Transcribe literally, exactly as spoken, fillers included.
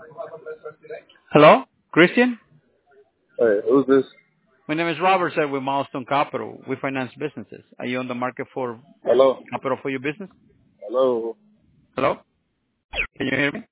Hello, Christian? Hey, who's this? My name is Robert, sir, with Milestone Capital. We finance businesses. Are you on the market for Hello? capital for your business? Hello? Hello? Can you hear me?